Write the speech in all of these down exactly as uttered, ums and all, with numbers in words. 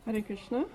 Hare Krishna.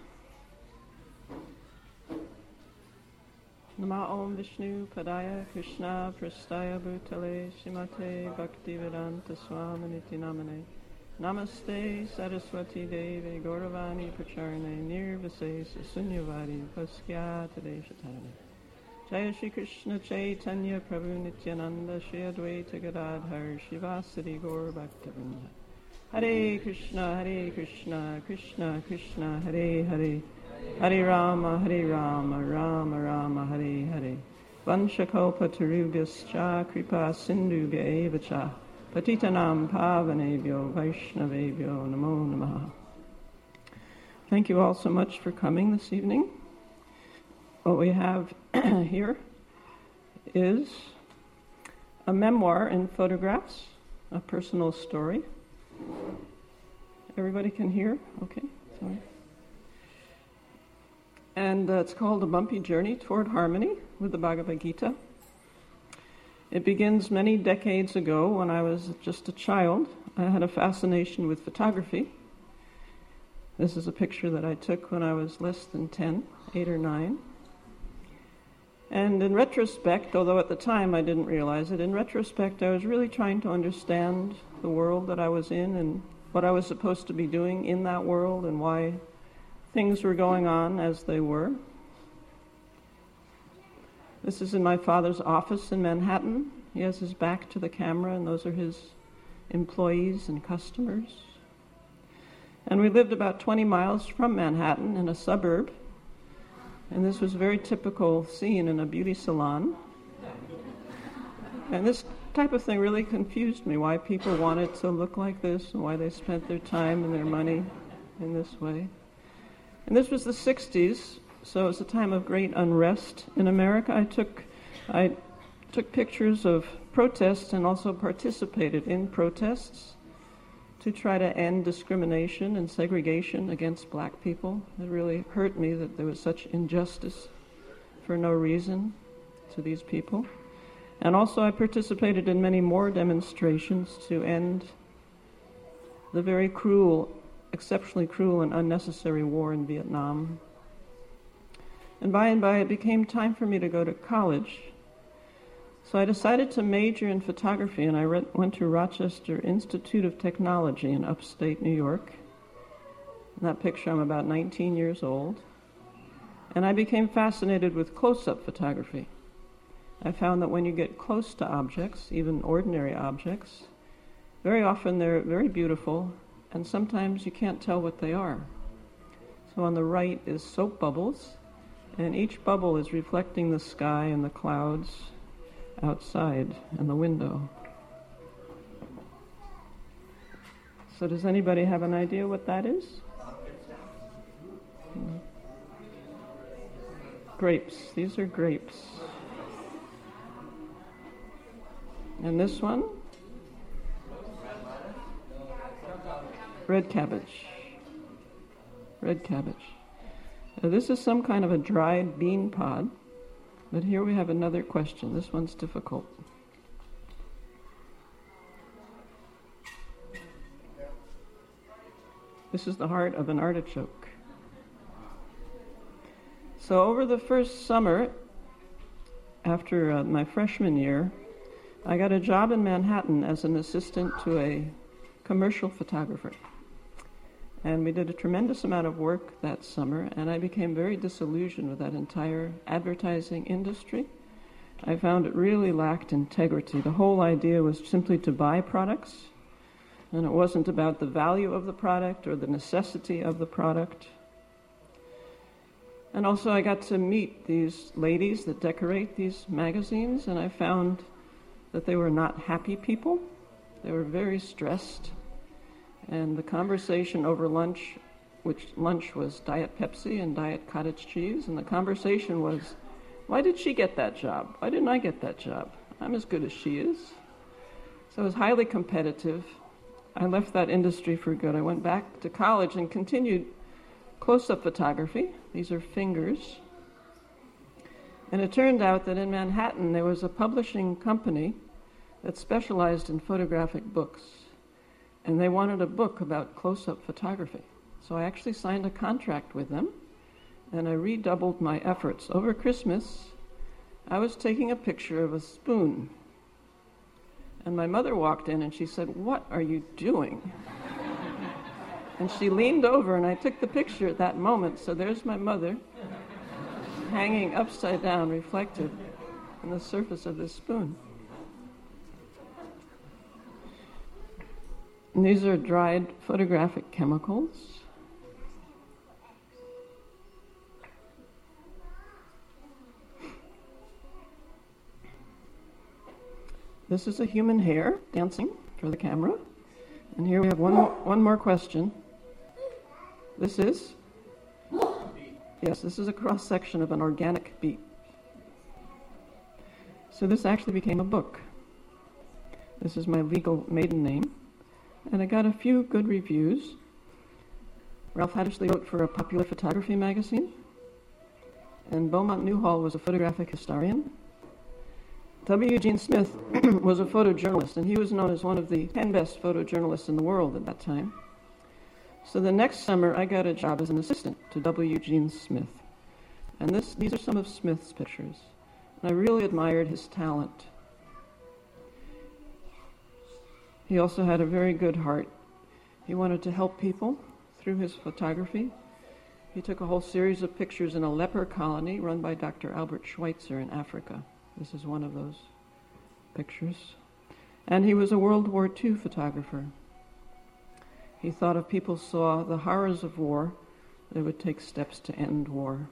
Nama Om Vishnu Padaya Krishna Prastaya Bhutale Shrimate Bhaktivedanta Swaminiti Namane Namaste Saraswati Devi Gauravani Pracharane Nirvisesa Sunyavadi Paskyata Deshatarane Jaya Shri Krishna Chaitanya Prabhu Nityananda Shri Advaita Gadadhar Shivasati Gaur Bhaktivinoda Hare Krishna, Hare Krishna, Krishna Krishna, Hare Hare, Hare Rama, Hare Rama, Rama Rama, Hare Hare. Vanshakaupatarubhyascha kripa sindhubhya eva cha patitanam pavanebhyo vaishnavebhyo namo namaha. Thank you all so much for coming this evening. What we have here is a memoir in photographs, a personal story. Everybody can hear? Okay, sorry. And uh, it's called A Bumpy Journey Toward Harmony with the Bhagavad Gita. It begins many decades ago when I was just a child. I had a fascination with photography. This is a picture that I took when I was less than ten, eight or nine. And in retrospect, although at the time I didn't realize it, in retrospect I was really trying to understand the world that I was in and what I was supposed to be doing in that world and why things were going on as they were. This is in my father's office in Manhattan. He has his back to the camera, and those are his employees and customers. And we lived about twenty miles from Manhattan in a suburb, and this was a very typical scene in a beauty salon. And this type of thing really confused me, why people wanted to look like this and why they spent their time and their money in this way. And this was the sixties, so it was a time of great unrest in America. I took I took pictures of protests and also participated in protests to try to end discrimination and segregation against black people. It really hurt me that there was such injustice for no reason to these people. And also I participated in many more demonstrations to end the very cruel, exceptionally cruel and unnecessary war in Vietnam. And by and by it became time for me to go to college. So I decided to major in photography, and I re- went to Rochester Institute of Technology in upstate New York. In that picture I'm about nineteen years old. And I became fascinated with close-up photography. I found that when you get close to objects, even ordinary objects, very often they're very beautiful, and sometimes you can't tell what they are. So on the right is soap bubbles, and each bubble is reflecting the sky and the clouds outside and the window. So does anybody have an idea what that is? Hmm. Grapes. These are grapes. And this one? Red cabbage. Red cabbage. Now, this is some kind of a dried bean pod, but here we have another question. This one's difficult. This is the heart of an artichoke. So over the first summer, after uh, my freshman year, I got a job in Manhattan as an assistant to a commercial photographer. And we did a tremendous amount of work that summer, and I became very disillusioned with that entire advertising industry. I found it really lacked integrity. The whole idea was simply to buy products, and it wasn't about the value of the product or the necessity of the product. And also I got to meet these ladies that decorate these magazines, and I found that they were not happy people. They were very stressed. And the conversation over lunch, which lunch was Diet Pepsi and Diet Cottage Cheese, and the conversation was, why did she get that job? Why didn't I get that job? I'm as good as she is. So it was highly competitive. I left that industry for good. I went back to college and continued close-up photography. These are fingers. And it turned out that in Manhattan there was a publishing company that specialized in photographic books. And they wanted a book about close-up photography. So I actually signed a contract with them, and I redoubled my efforts. Over Christmas, I was taking a picture of a spoon, and my mother walked in and she said, "What are you doing?" And she leaned over and I took the picture at that moment. So there's my mother hanging upside down, reflected on the surface of this spoon. And these are dried photographic chemicals. This is a human hair dancing for the camera. And here we have one more, one more question. This is? Yes, this is a cross-section of an organic beet. So this actually became a book. This is my legal maiden name. And I got a few good reviews. Ralph Hattersley wrote for a popular photography magazine. And Beaumont Newhall was a photographic historian. W. Eugene Smith was a photojournalist, and he was known as one of the ten best photojournalists in the world at that time. So the next summer, I got a job as an assistant to W. Eugene Smith. And this, these are some of Smith's pictures. And I really admired his talent. He also had a very good heart. He wanted to help people through his photography. He took a whole series of pictures in a leper colony run by Doctor Albert Schweitzer in Africa. This is one of those pictures. And he was a World War Two photographer. He thought if people saw the horrors of war, they would take steps to end war.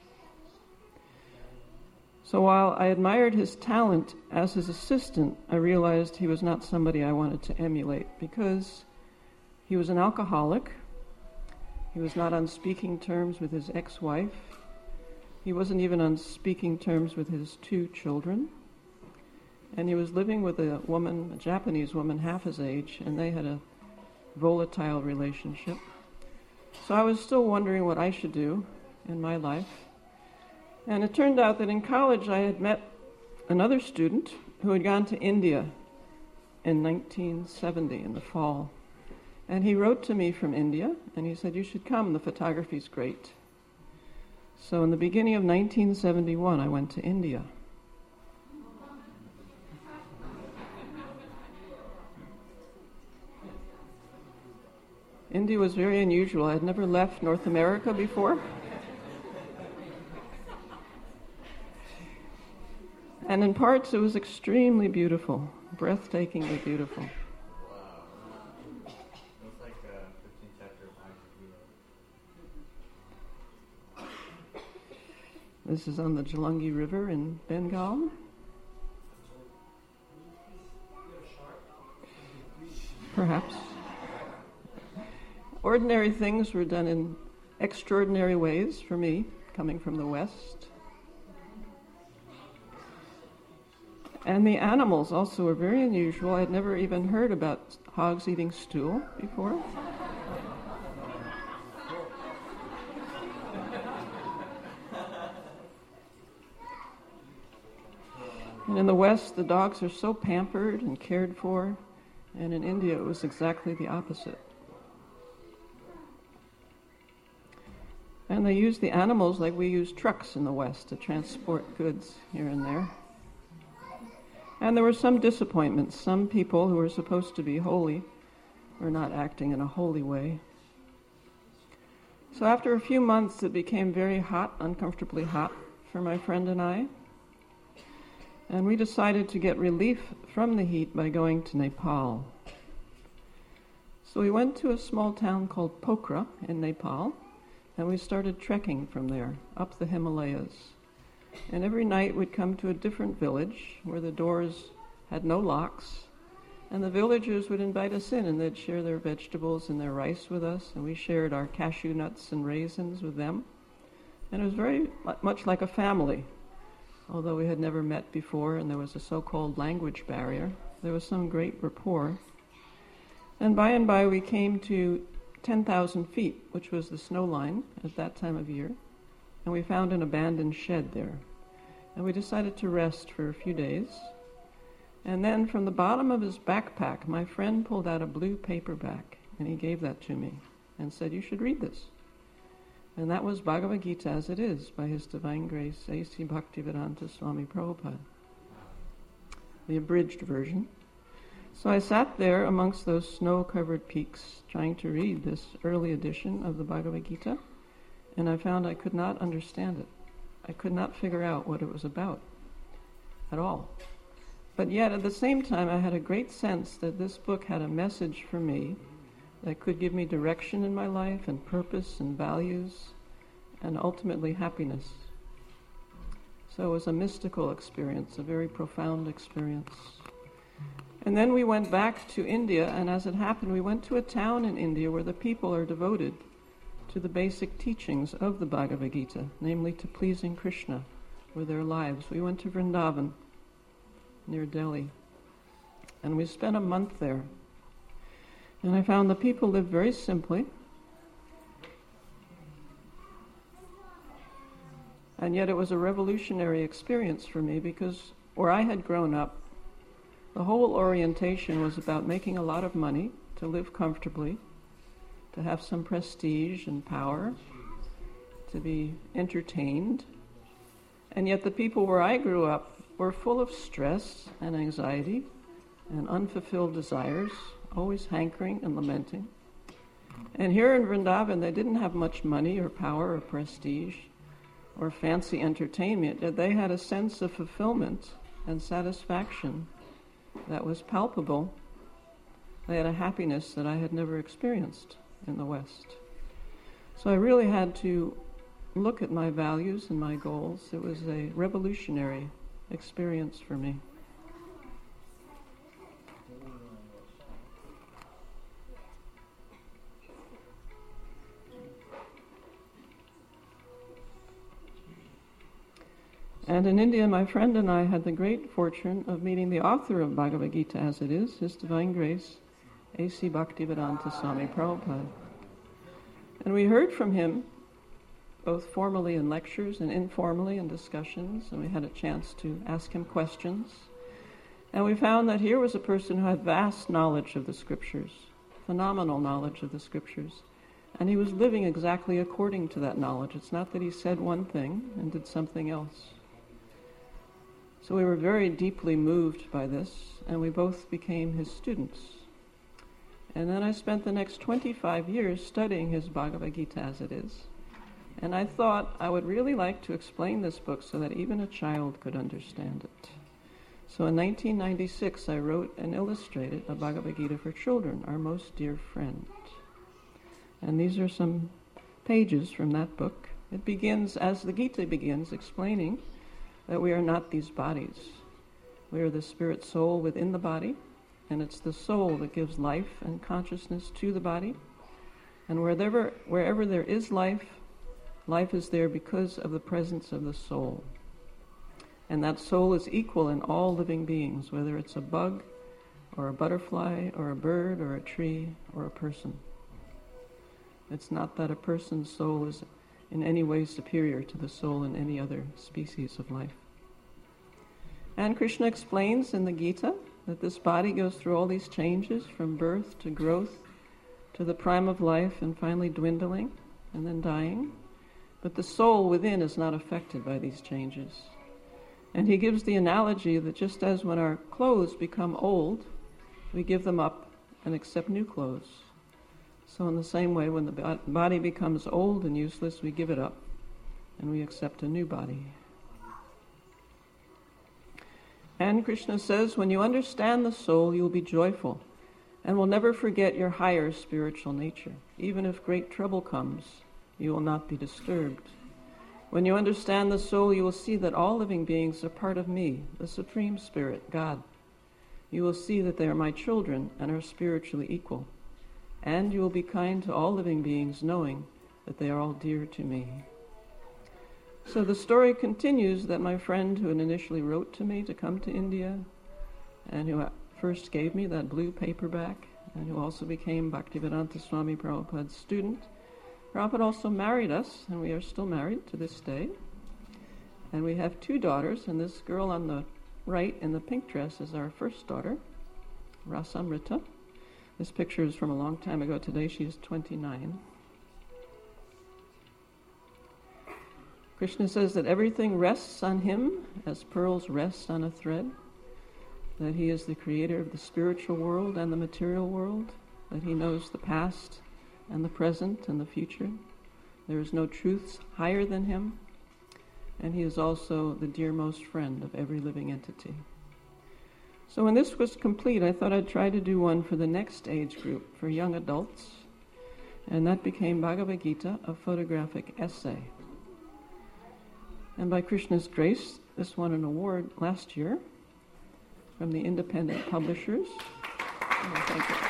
So while I admired his talent as his assistant, I realized he was not somebody I wanted to emulate because he was an alcoholic. He was not on speaking terms with his ex-wife. He wasn't even on speaking terms with his two children. And he was living with a woman, a Japanese woman half his age, and they had a volatile relationship. So I was still wondering what I should do in my life. And it turned out that in college I had met another student who had gone to India in nineteen seventy, in the fall. And he wrote to me from India, and he said, "You should come, the photography's great." So in the beginning of nineteen seventy-one, I went to India. India was very unusual. I had never left North America before. And in parts, it was extremely beautiful, breathtakingly beautiful. Wow. Looks like a fifteenth chapter of Isaac. This is on the Jalangi River in Bengal. Perhaps. Ordinary things were done in extraordinary ways for me, coming from the West. And the animals also were very unusual. I'd never even heard about hogs eating stool before. And in the West, the dogs are so pampered and cared for, and in India it was exactly the opposite. And they used the animals like we use trucks in the West to transport goods here and there. And there were some disappointments. Some people who were supposed to be holy were not acting in a holy way. So after a few months, it became very hot, uncomfortably hot for my friend and I. And we decided to get relief from the heat by going to Nepal. So we went to a small town called Pokhara in Nepal, and we started trekking from there up the Himalayas. And every night we'd come to a different village where the doors had no locks, and the villagers would invite us in, and they'd share their vegetables and their rice with us, and we shared our cashew nuts and raisins with them. And it was very much like a family. Although we had never met before and there was a so-called language barrier, there was some great rapport. And by and by we came to ten thousand feet, which was the snow line at that time of year. And we found an abandoned shed there. And we decided to rest for a few days. And then from the bottom of his backpack, my friend pulled out a blue paperback, and he gave that to me. and said, you should read this. And that was Bhagavad Gita as it is, by His Divine Grace, A C Bhaktivedanta Swami Prabhupada. The abridged version. So I sat there amongst those snow-covered peaks trying to read this early edition of the Bhagavad Gita, and I found I could not understand it. I could not figure out what it was about at all. But yet at the same time I had a great sense that this book had a message for me that could give me direction in my life and purpose and values and ultimately happiness. So it was a mystical experience, a very profound experience. And then we went back to India, and as it happened, we went to a town in India where the people are devoted to the basic teachings of the Bhagavad Gita, namely to pleasing Krishna with their lives. We went to Vrindavan, near Delhi, and we spent a month there. And I found the people lived very simply, and yet it was a revolutionary experience for me because where I had grown up, the whole orientation was about making a lot of money, to live comfortably, to have some prestige and power, to be entertained. And yet the people where I grew up were full of stress and anxiety and unfulfilled desires, always hankering and lamenting. And here in Vrindavan, they didn't have much money or power or prestige or fancy entertainment, yet they had a sense of fulfillment and satisfaction that was palpable. They had a happiness that I had never experienced in the West. So I really had to look at my values and my goals. It was a revolutionary experience for me. And in India, my friend and I had the great fortune of meeting the author of Bhagavad Gita as it is, His Divine Grace, A C Bhaktivedanta Swami Prabhupada. And we heard from him, both formally in lectures and informally in discussions, and we had a chance to ask him questions. And we found that here was a person who had vast knowledge of the scriptures, phenomenal knowledge of the scriptures, and he was living exactly according to that knowledge. It's not that he said one thing and did something else. So we were very deeply moved by this, and we both became his students. And then I spent the next twenty-five years studying his Bhagavad Gita as it is. And I thought I would really like to explain this book so that even a child could understand it. So in nineteen ninety-six, I wrote and illustrated a Bhagavad Gita for children, our most dear friend. And these are some pages from that book. It begins, as the Gita begins, explaining that we are not these bodies. We are the spirit soul within the body, and it's the soul that gives life and consciousness to the body. And wherever, wherever there is life, life is there because of the presence of the soul. And that soul is equal in all living beings, whether it's a bug, or a butterfly, or a bird, or a tree, or a person. It's not that a person's soul is in any way superior to the soul in any other species of life. And Krishna explains in the Gita that this body goes through all these changes from birth to growth to the prime of life and finally dwindling and then dying. But the soul within is not affected by these changes. And he gives the analogy that just as when our clothes become old, we give them up and accept new clothes. So in the same way, when the body becomes old and useless, we give it up and we accept a new body. And Krishna says, when you understand the soul, you will be joyful and will never forget your higher spiritual nature. Even if great trouble comes, you will not be disturbed. When you understand the soul, you will see that all living beings are part of me, the Supreme Spirit, God. You will see that they are my children and are spiritually equal. And you will be kind to all living beings, knowing that they are all dear to me. So the story continues that my friend who had initially wrote to me to come to India, and who first gave me that blue paperback, and who also became Bhaktivedanta Swami Prabhupada's student, Prabhupada also married us, and we are still married to this day. And we have two daughters, and this girl on the right in the pink dress is our first daughter, Rasamrita. This picture is from a long time ago. Today she's twenty-nine. Krishna says that everything rests on him as pearls rest on a thread, that he is the creator of the spiritual world and the material world, that he knows the past and the present and the future. There is no truths higher than him, and he is also the dearmost friend of every living entity. So when this was complete, I thought I'd try to do one for the next age group, for young adults, and that became Bhagavad Gita, a photographic essay. And by Krishna's grace, this won an award last year from the independent publishers. Oh, thank you.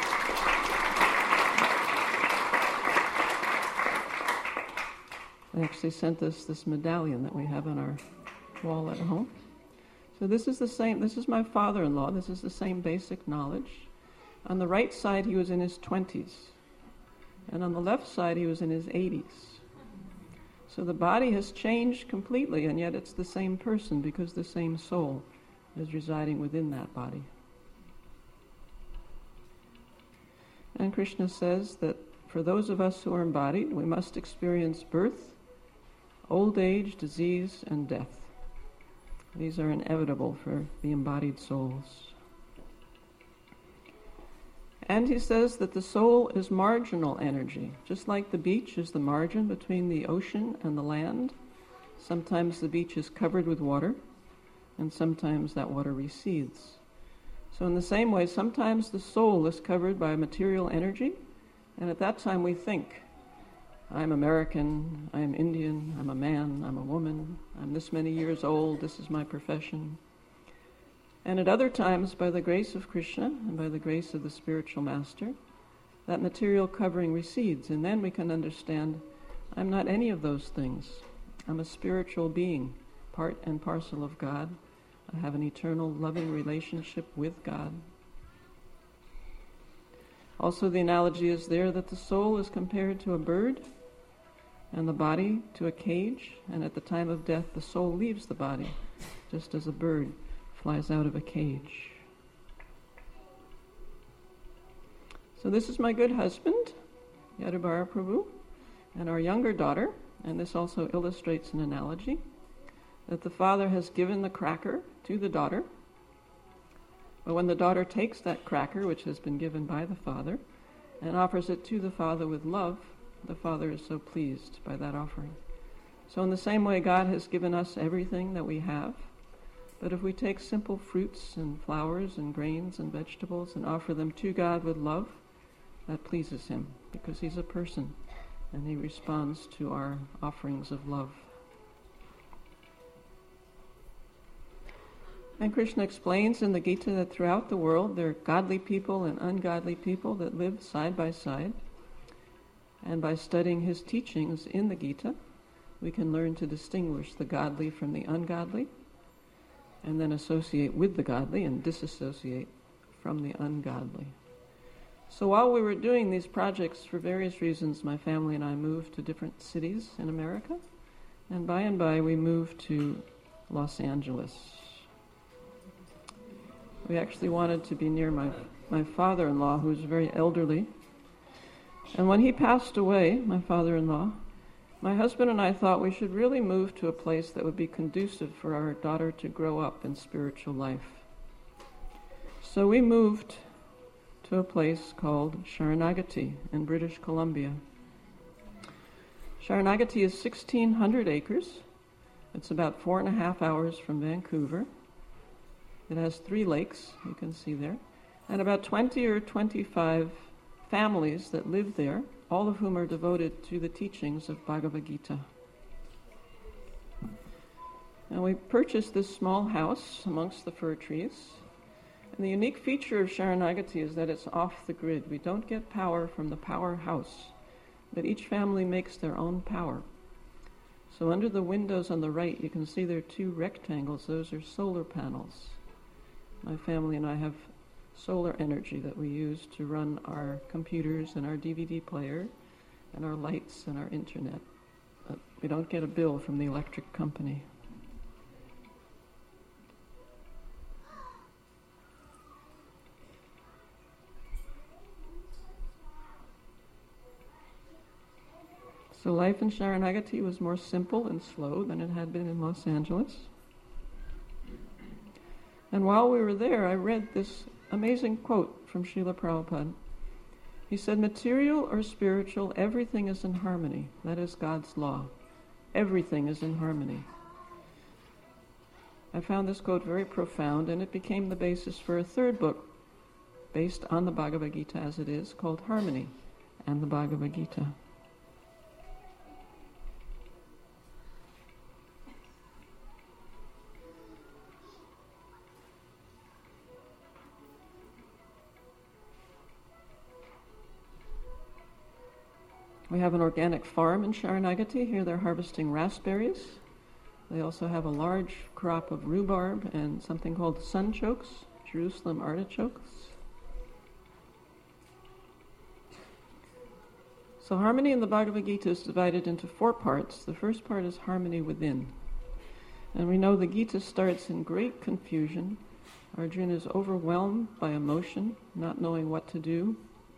They actually sent us this medallion that we have on our wall at home. So this is the same, this is my father-in-law, this is the same basic knowledge. On the right side, he was in his twenties. And on the left side, he was in his eighties. So the body has changed completely, and yet it's the same person because the same soul is residing within that body. And Krishna says that for those of us who are embodied, we must experience birth, old age, disease, and death. These are inevitable for the embodied souls. And he says that the soul is marginal energy. Just like the beach is the margin between the ocean and the land, sometimes the beach is covered with water, and sometimes that water recedes. So in the same way, sometimes the soul is covered by material energy, and at that time we think, I'm American, I'm Indian, I'm a man, I'm a woman, I'm this many years old, this is my profession. And at other times, by the grace of Krishna and by the grace of the spiritual master, that material covering recedes, and then we can understand, I'm not any of those things. I'm a spiritual being, part and parcel of God. I have an eternal loving relationship with God. Also, the analogy is there that the soul is compared to a bird and the body to a cage, and at the time of death, the soul leaves the body, just as a bird flies out of a cage. So this is my good husband, Yadubara Prabhu, and our younger daughter, and this also illustrates an analogy, that the father has given the cracker to the daughter, but when the daughter takes that cracker, which has been given by the father, and offers it to the father with love, the father is so pleased by that offering. So in the same way, God has given us everything that we have, but if we take simple fruits and flowers and grains and vegetables and offer them to God with love, that pleases him, because he's a person, and he responds to our offerings of love. And Krishna explains in the Gita that throughout the world there are godly people and ungodly people that live side by side. And by studying his teachings in the Gita, we can learn to distinguish the godly from the ungodly, and then associate with the godly and disassociate from the ungodly. So while we were doing these projects, for various reasons, my family and I moved to different cities in America, and by and by we moved to Los Angeles. We actually wanted to be near my, my father-in-law, who was very elderly. And when he passed away, my father-in-law, my husband and I thought we should really move to a place that would be conducive for our daughter to grow up in spiritual life. So we moved to a place called Sharanagati in British Columbia. Sharanagati is sixteen hundred acres. It's about four and a half hours from Vancouver. It has three lakes, you can see there, and about twenty or twenty-five families that live there, all of whom are devoted to the teachings of Bhagavad Gita. And we purchased this small house amongst the fir trees. And the unique feature of Sharanagati is that it's off the grid. We don't get power from the powerhouse, but each family makes their own power. So under the windows on the right, you can see there are two rectangles. Those are solar panels. My family and I have solar energy that we use to run our computers and our D V D player and our lights and our internet. But we don't get a bill from the electric company. So life in Sharanagati was more simple and slow than it had been in Los Angeles. And while we were there, I read this amazing quote from Srila Prabhupada. He said, material or spiritual, everything is in harmony. That is God's law. Everything is in harmony. I found this quote very profound, and it became the basis for a third book based on the Bhagavad Gita as it is, called Harmony and the Bhagavad Gita. We have an organic farm in Sharanagati. Here they're harvesting raspberries. They also have a large crop of rhubarb and something called sunchokes, Jerusalem artichokes. So harmony in the Bhagavad Gita is divided into four parts. The first part is harmony within. And we know the Gita starts in great confusion. Arjuna is overwhelmed by emotion, not knowing what to do.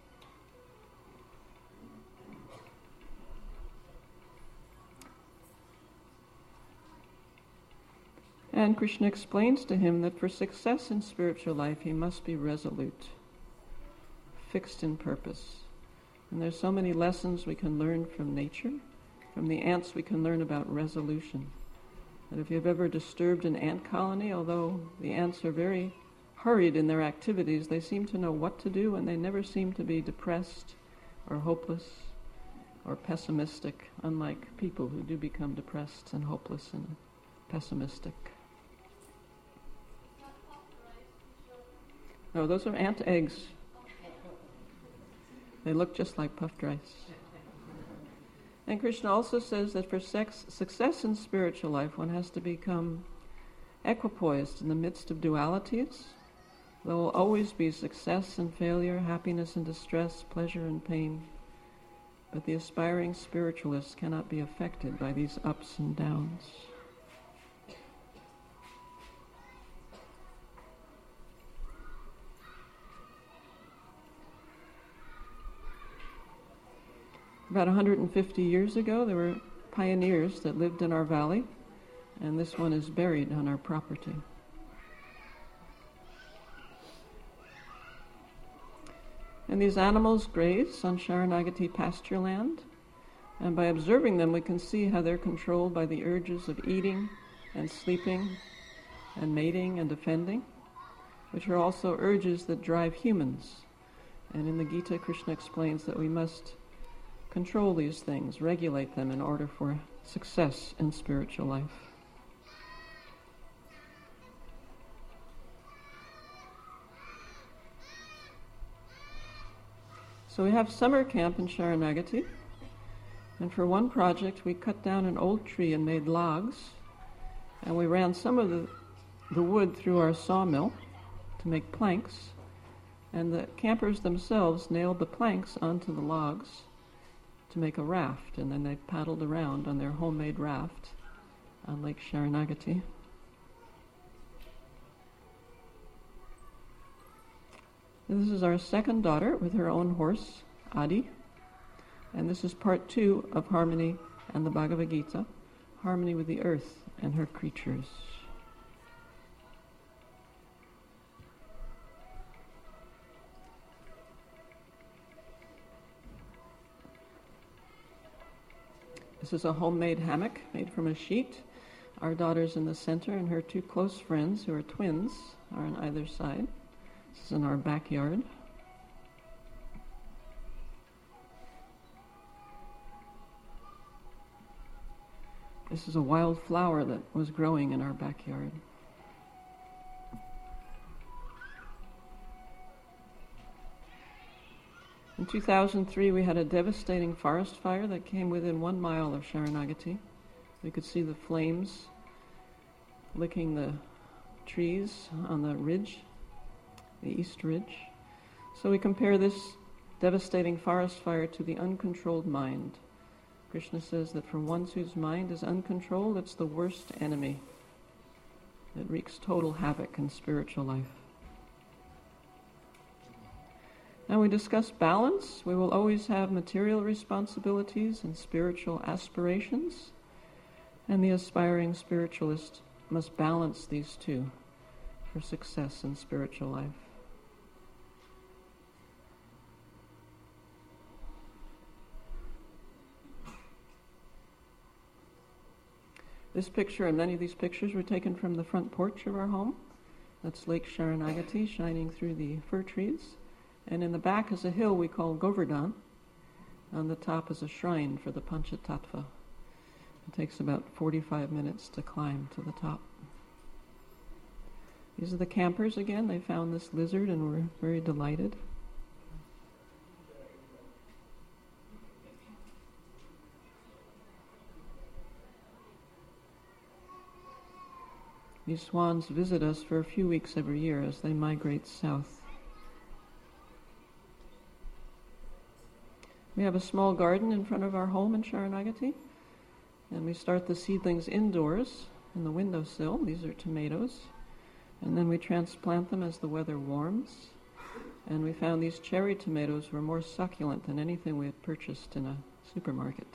And Krishna explains to him that for success in spiritual life, he must be resolute, fixed in purpose. And there's so many lessons we can learn from nature. From the ants, we can learn about resolution. That if you've ever disturbed an ant colony, although the ants are very hurried in their activities, they seem to know what to do, and they never seem to be depressed or hopeless or pessimistic, unlike people who do become depressed and hopeless and pessimistic. No, those are ant eggs. They look just like puffed rice. And Krishna also says that for sex, success in spiritual life, one has to become equipoised in the midst of dualities. There will always be success and failure, happiness and distress, pleasure and pain. But the aspiring spiritualist cannot be affected by these ups and downs. About one hundred fifty years ago, there were pioneers that lived in our valley, and this one is buried on our property. And these animals graze on Sharanagati pasture land, and by observing them we can see how they're controlled by the urges of eating and sleeping and mating and defending, which are also urges that drive humans. And in the Gita, Krishna explains that we must control these things, regulate them in order for success in spiritual life. So we have summer camp in Sharanagati, and for one project we cut down an old tree and made logs, and we ran some of the, the wood through our sawmill to make planks, and the campers themselves nailed the planks onto the logs to make a raft, and then they paddled around on their homemade raft on Lake Sharanagati. And this is our second daughter with her own horse, Adi, and this is part two of Harmony and the Bhagavad Gita, harmony with the earth and her creatures. This is a homemade hammock made from a sheet. Our daughter's in the center, and her two close friends, who are twins, are on either side. This is in our backyard. This is a wild flower that was growing in our backyard. In two thousand three, we had a devastating forest fire that came within one mile of Sharanagati. We could see the flames licking the trees on the ridge, the East Ridge. So we compare this devastating forest fire to the uncontrolled mind. Krishna says that for one whose mind is uncontrolled, it's the worst enemy. It wreaks total havoc in spiritual life. And we discuss balance. We will always have material responsibilities and spiritual aspirations, and the aspiring spiritualist must balance these two for success in spiritual life. This picture and many of these pictures were taken from the front porch of our home. That's Lake Sharanagati shining through the fir trees. And in the back is a hill we call Govardhan. On the top is a shrine for the Panchatattva. It takes about forty-five minutes to climb to the top. These are the campers again. They found this lizard and were very delighted. These swans visit us for a few weeks every year as they migrate south. We have a small garden in front of our home in Sharanagati, and we start the seedlings indoors in the windowsill. These are tomatoes. And then we transplant them as the weather warms. And we found these cherry tomatoes were more succulent than anything we had purchased in a supermarket.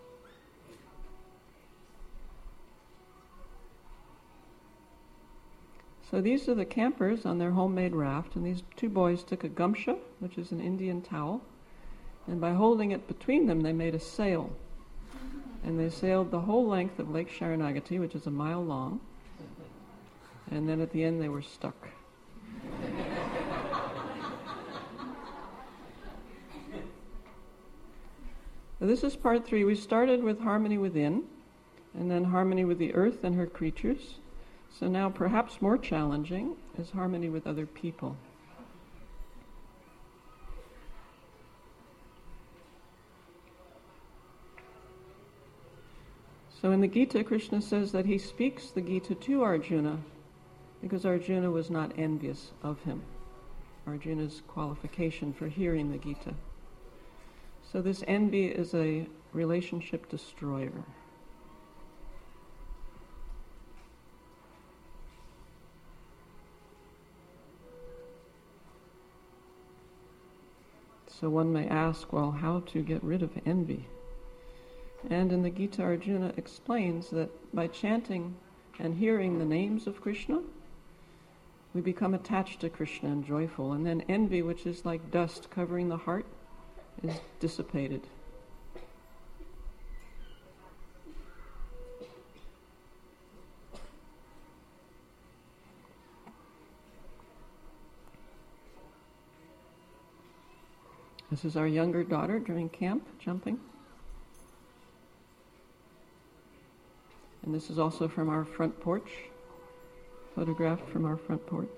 So these are the campers on their homemade raft, and these two boys took a gamsha, which is an Indian towel, and by holding it between them, they made a sail. And they sailed the whole length of Lake Sharanagati, which is a mile long, and then at the end they were stuck. So this is part three. We started with harmony within, and then harmony with the earth and her creatures. So now, perhaps more challenging, is harmony with other people. So in the Gita, Krishna says that he speaks the Gita to Arjuna because Arjuna was not envious of him. Arjuna's qualification for hearing the Gita. So this envy is a relationship destroyer. So one may ask, well, how to get rid of envy? And in the Gita, Arjuna explains that by chanting and hearing the names of Krishna, we become attached to Krishna and joyful. And then envy, which is like dust covering the heart, is dissipated. This is our younger daughter during camp, jumping. And this is also from our front porch, photographed from our front porch.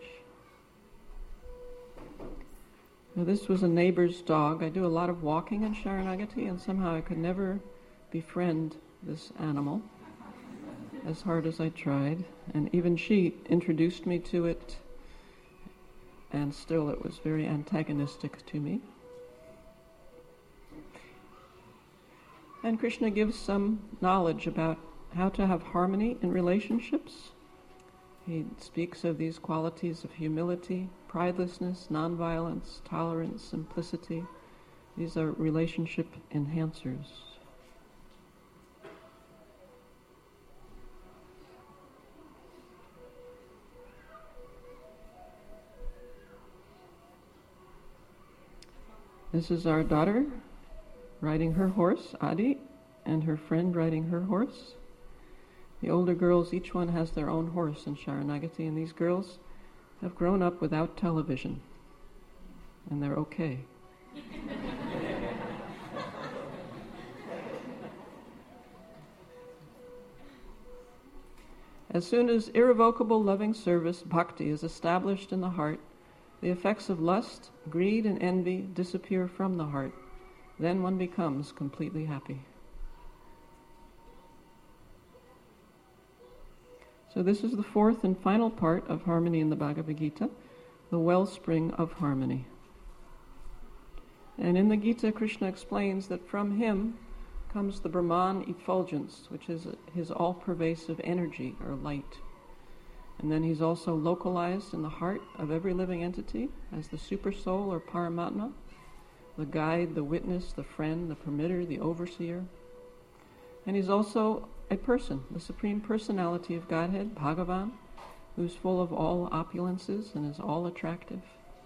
Now this was a neighbor's dog. I do a lot of walking in Sharanagati, and somehow I could never befriend this animal, as hard as I tried. And even she introduced me to it, and still it was very antagonistic to me. And Krishna gives some knowledge about how to have harmony in relationships. He speaks of these qualities of humility, pridelessness, nonviolence, tolerance, simplicity. These are relationship enhancers. This is our daughter riding her horse, Adi, and her friend riding her horse. The older girls, each one has their own horse in Sharanagati, and these girls have grown up without television, and they're okay. As soon as irrevocable loving service, bhakti, is established in the heart, the effects of lust, greed, and envy disappear from the heart. Then one becomes completely happy. So this is the fourth and final part of harmony in the Bhagavad Gita, the wellspring of harmony. And in the Gita, Krishna explains that from him comes the Brahman effulgence, which is his all-pervasive energy or light. And then he's also localized in the heart of every living entity as the Supersoul or Paramatma. the guide, the witness, the friend, the permitter, the overseer. And he's also a person, the Supreme Personality of Godhead, Bhagavan, who's full of all opulences and is all attractive.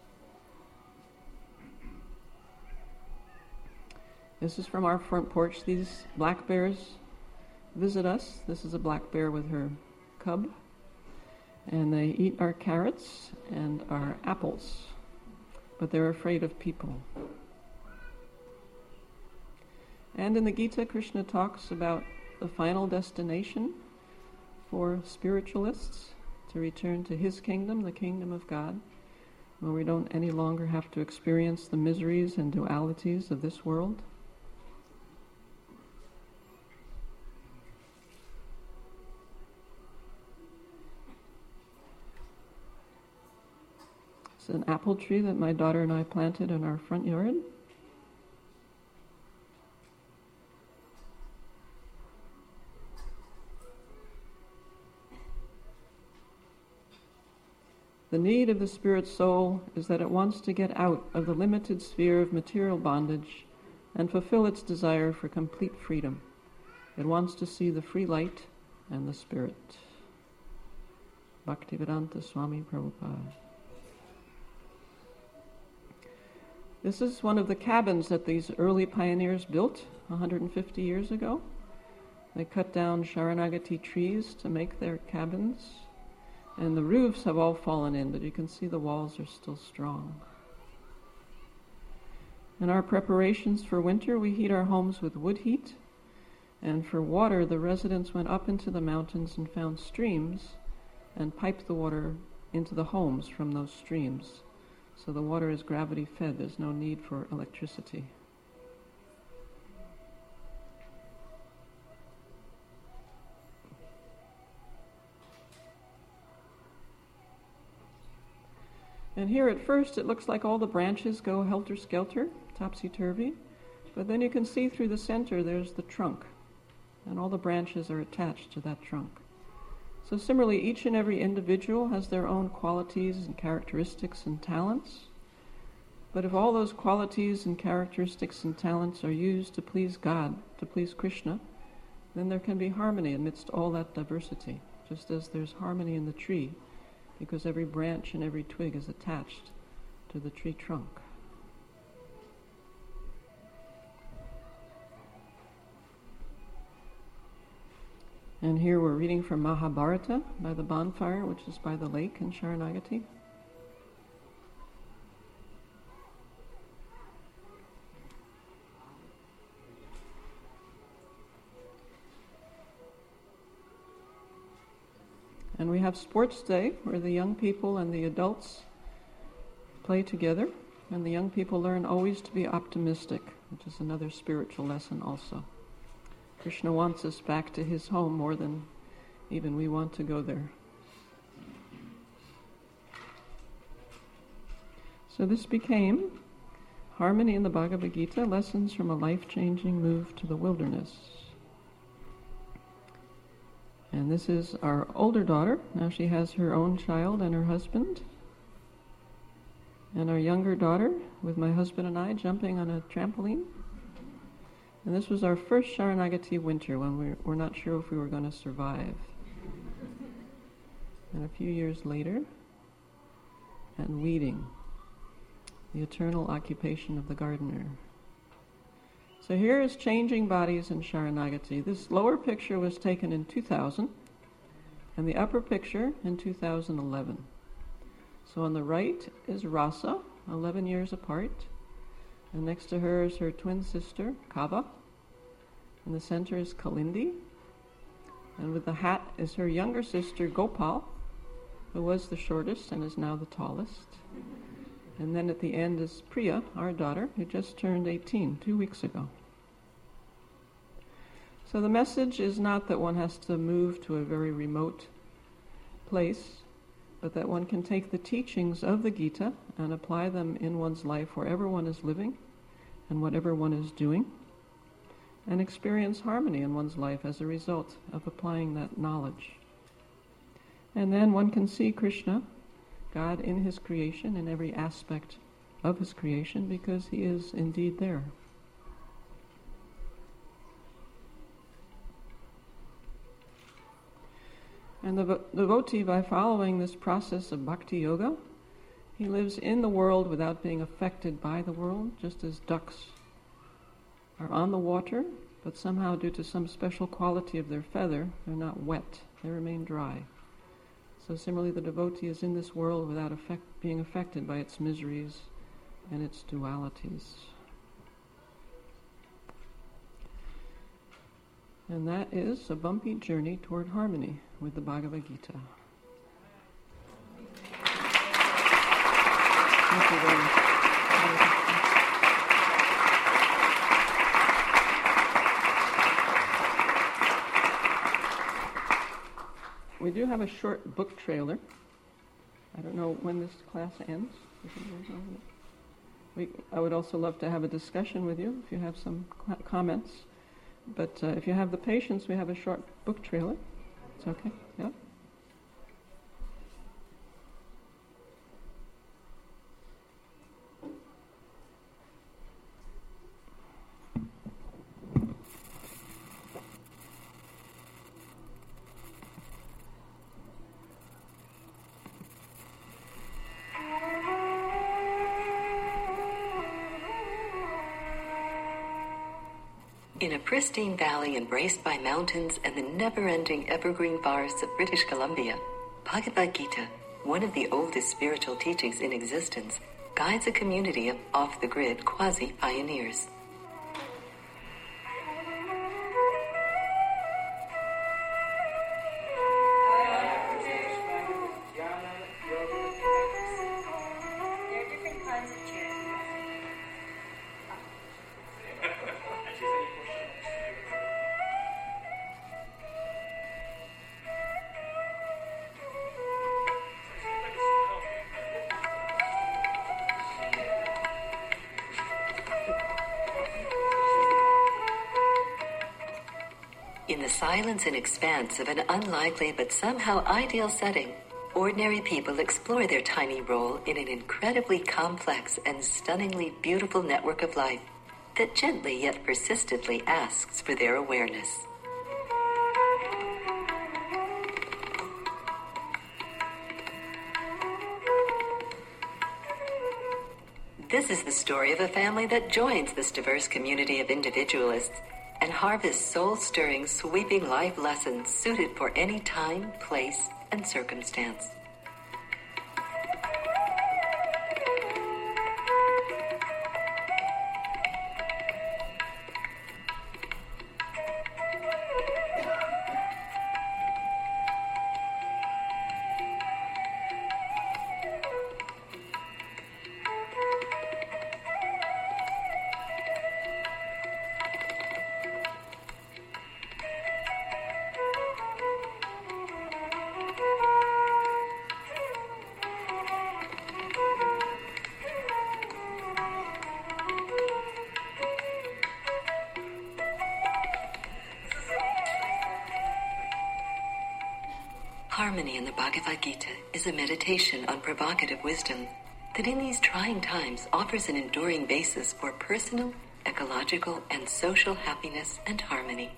This is from our front porch. These black bears visit us. This is a black bear with her cub. And they eat our carrots and our apples, but they're afraid of people. And in the Gita, Krishna talks about the final destination for spiritualists, to return to his kingdom, the kingdom of God, where we don't any longer have to experience the miseries and dualities of this world. It's an apple tree that my daughter and I planted in our front yard. The need of the spirit soul is that it wants to get out of the limited sphere of material bondage and fulfill its desire for complete freedom. It wants to see the free light and the spirit. Bhaktivedanta Swami Prabhupada. This is one of the cabins that these early pioneers built one hundred fifty years ago. They cut down Sharanagati trees to make their cabins, and the roofs have all fallen in, but you can see the walls are still strong. In our preparations for winter, we heat our homes with wood heat, and for water, the residents went up into the mountains and found streams and piped the water into the homes from those streams. So the water is gravity fed, there's no need for electricity. And here at first it looks like all the branches go helter-skelter, topsy-turvy, but then you can see through the center there's the trunk, and all the branches are attached to that trunk. So similarly, each and every individual has their own qualities and characteristics and talents. But if all those qualities and characteristics and talents are used to please God, to please Krishna, then there can be harmony amidst all that diversity, just as there's harmony in the tree, because every branch and every twig is attached to the tree trunk. And here we're reading from Mahabharata by the bonfire, which is by the lake in Sharanagati. And we have sports day where the young people and the adults play together, and the young people learn always to be optimistic, which is another spiritual lesson also. Krishna wants us back to his home more than even we want to go there. So this became Harmony in the Bhagavad Gita, Lessons from a Life-Changing Move to the Wilderness. And this is our older daughter. Now she has her own child and her husband. And our younger daughter with my husband and I jumping on a trampoline. And this was our first Sharanagati winter when we were not sure if we were going to survive. And a few years later, and weeding, the eternal occupation of the gardener. So here is Changing Bodies in Sharanagati. This lower picture was taken in two thousand, and the upper picture in two thousand eleven. So on the right is Rasa, eleven years apart, and next to her is her twin sister, Kava. In the center is Kalindi, and with the hat is her younger sister, Gopal, who was the shortest and is now the tallest. And then at the end is Priya, our daughter, who just turned eighteen two weeks ago. So the message is not that one has to move to a very remote place, but that one can take the teachings of the Gita and apply them in one's life wherever one is living and whatever one is doing, and experience harmony in one's life as a result of applying that knowledge. And then one can see Krishna, God in his creation, in every aspect of his creation because he is indeed there. And the devotee, by following this process of bhakti yoga, he lives in the world without being affected by the world, just as ducks are on the water, but somehow due to some special quality of their feather, they're not wet, they remain dry. So similarly, the devotee is in this world without effect, being affected by its miseries and its dualities. And that is a bumpy journey toward harmony with the Bhagavad Gita. Thank you very much. We do have a short book trailer. I don't know when this class ends. We, I would also love to have a discussion with you if you have some cl- comments. But uh, if you have the patience, we have a short book trailer. It's okay? Yeah? In a pristine valley embraced by mountains and the never-ending evergreen forests of British Columbia, Bhagavad Gita, one of the oldest spiritual teachings in existence, guides a community of off-the-grid quasi-pioneers. In the silence and expanse of an unlikely but somehow ideal setting, ordinary people explore their tiny role in an incredibly complex and stunningly beautiful network of life that gently yet persistently asks for their awareness. This is the story of a family that joins this diverse community of individualists and harvests soul-stirring, sweeping life lessons suited for any time, place, and circumstance. Harmony in the Bhagavad Gita is a meditation on provocative wisdom that in these trying times offers an enduring basis for personal, ecological, and social happiness and harmony.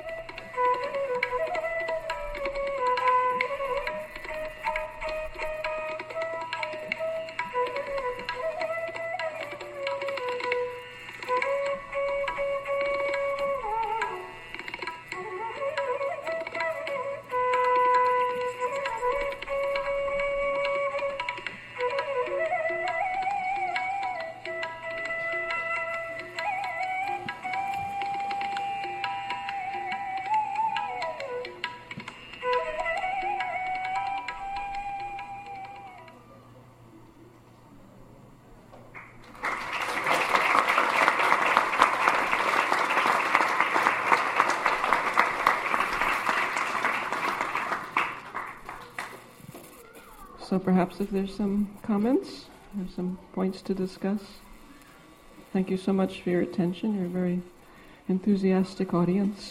So perhaps if there's some comments or some points to discuss. Thank you so much for your attention. You're a very enthusiastic audience.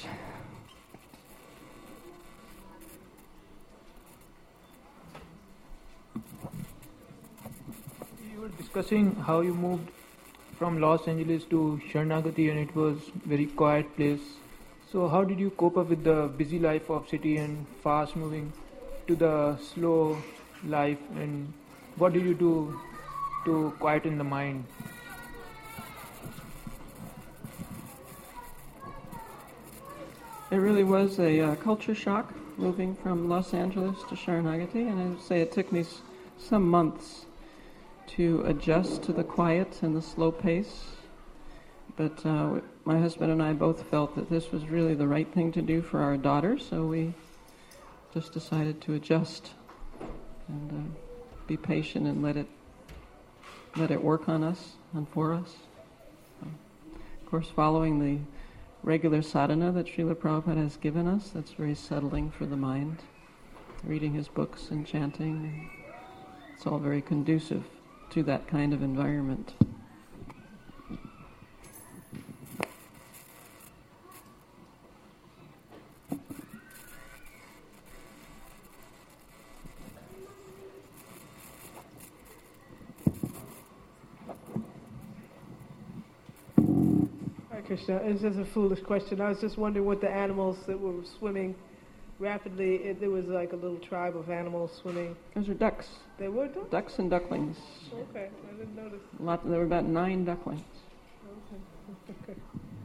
You were discussing discussing how you moved from Los Angeles to Sharanagati, and it was very quiet place. So how did you cope up with the busy life of city and fast moving to the slow life, and what did you do to quieten the mind? It really was a uh, culture shock moving from Los Angeles to Sharanagati, and I would say it took me s- some months to adjust to the quiet and the slow pace. But uh, my husband and I both felt that this was really the right thing to do for our daughter, so we just decided to adjust and uh, be patient and let it let it work on us and for us. So, of course, following the regular sadhana that Srila Prabhupada has given us, that's very settling for the mind. Reading his books and chanting, and it's all very conducive to that kind of environment. Hi Krishna, it's just a foolish question. I was just wondering what the animals that were swimming rapidly, it, there was like a little tribe of animals swimming. Those are ducks. They were ducks? Ducks and ducklings. Okay, I didn't notice. A lot, there were about nine ducklings. Okay. Okay.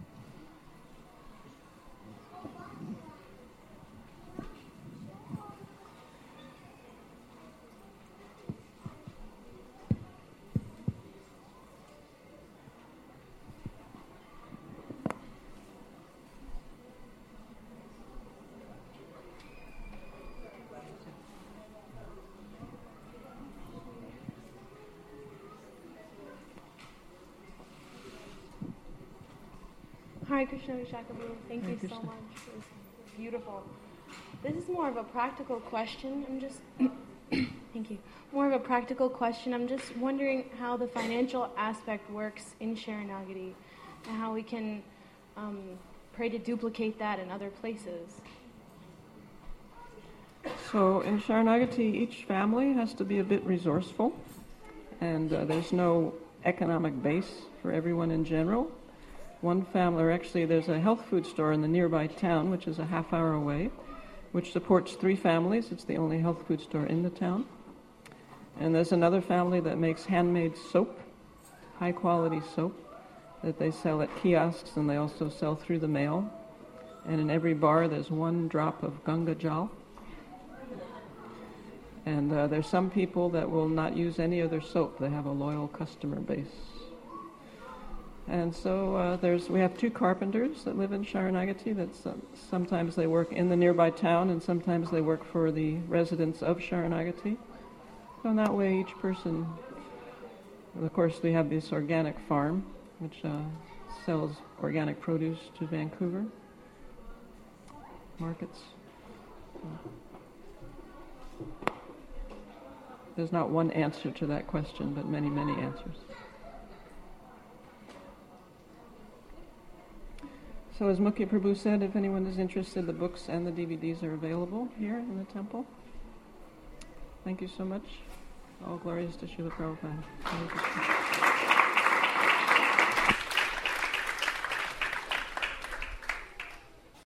Hi, Krishna Vishakabu. Thank Hare you so Krishna. much. It was beautiful. This is more of a practical question. I'm just, thank you. More of a practical question. I'm just wondering how the financial aspect works in Sharanagati and how we can um, pray to duplicate that in other places. So in Sharanagati, each family has to be a bit resourceful, and uh, there's no economic base for everyone in general. One family, or actually there's a health food store in the nearby town, which is a half hour away, which supports three families. It's the only health food store in the town. And there's another family that makes handmade soap, high quality soap, that they sell at kiosks, and they also sell through the mail. And in every bar there's one drop of Ganga Jal. And uh, there's some people that will not use any other soap. They have a loyal customer base. And so uh, there's we have two carpenters that live in Sharanagati. That's uh, sometimes they work in the nearby town, and sometimes they work for the residents of Sharanagati. So in that way, each person. And of course, we have this organic farm, which uh, sells organic produce to Vancouver markets. There's not one answer to that question, but many, many answers. So as Mukhi Prabhu said, if anyone is interested, the books and the D V Ds are available here in the temple. Thank you so much. All glories to Srila Prabhupada. Hare Krishna.